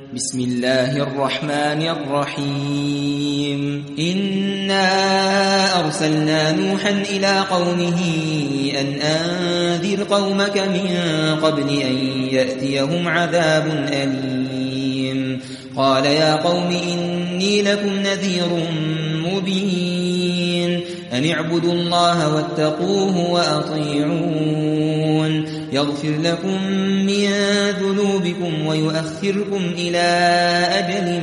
بسم الله الرحمن الرحيم إنا أرسلنا نوحا إلى قومه أن أنذر قومك من قبل أن يأتيهم عذاب أليم قال يا قوم إني لكم نذير مبين أن اعبدوا الله واتقوه وأطيعون يغفر لكم من ذنوبكم ويؤخركم إلى أجل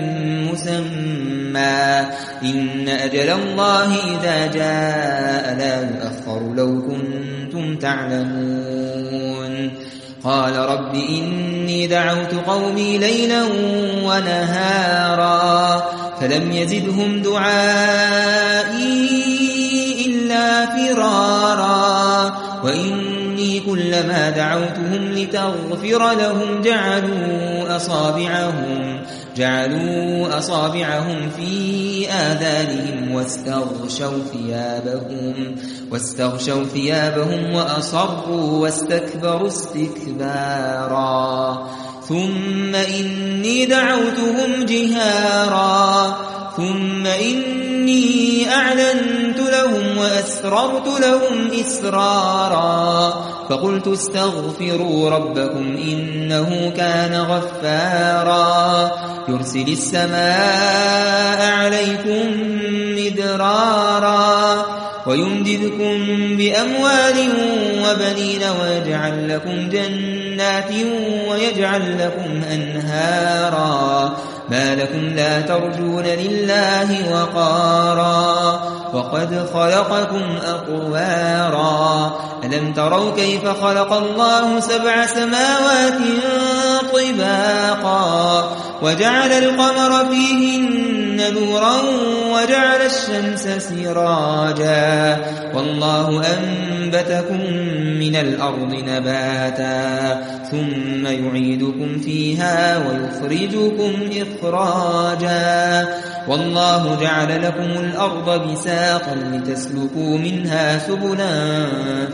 مسمى إن أجل الله إذا جاء لا يؤخر لو كنتم تعلمون قال رب إني دعوت قومي ليلا ونهارا فلم يزدهم دعائي إلا فرارا وإني كلما دعوتهم لتغفر لهم جعلوا أصابعهم في آذانهم واستغشوا ثيابهم وأصروا واستكبروا استكبارا ثم إني دعوتهم جهارا ثم إني أعلنت لهم وأسررت لهم إسرارا فقلت استغفروا ربكم إنه كان غفارا يرسل السماء عليكم مدرارا ويمددكم بأموال وبنين ويجعل لكم جنات ويجعل لكم أنهارا ما لكم لا ترجون لله وقارا وقد خلقكم أطوارا ألم تروا كيف خلق الله 7 سماوات طباقا وجعل القمر فيهن نورا وجعل الشمس سراجا والله أنبتكم من الأرض نباتا ثم يعيدكم فيها ويخرجكم إخراجا والله جعل لكم الأرض بساطا لتسلكوا منها سبلا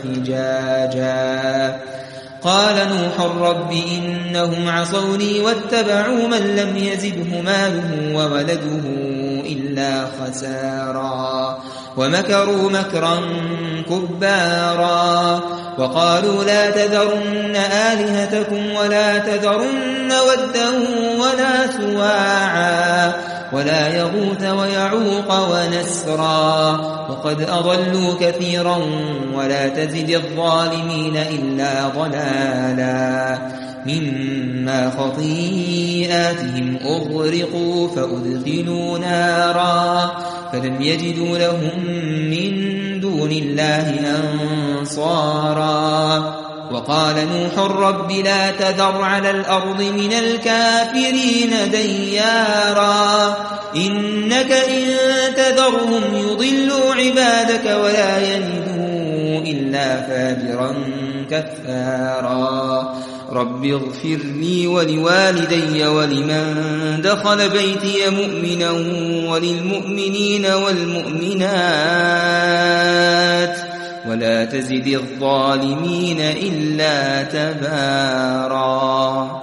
فجاجا قال نوح رب إنهم عصوني واتبعوا من لم يزده ماله وولده إلا خسارا ومكروا مكرا كبارا وقالوا لا تذرن آلهتكم ولا تذرن ودا ولا سواعا ولا يغوث ويعوق ونسرا وقد أضلوا كثيرا ولا تزد الظالمين إلا ضلالا مما خطيئاتهم أغرقوا فأدخلوا نارا فلم يجدوا لهم من دون الله أنصارا وقال نوح رب لا تذر على الأرض من الكافرين ديارا إنك إن تذرهم يضلوا عبادك ولا يلدوا إلا فاجرا كفارا رب اغفر لي ولوالدي ولمن دخل بيتي مؤمنا وللمؤمنين والمؤمنات ولا تزد الظالمين إلا تبارا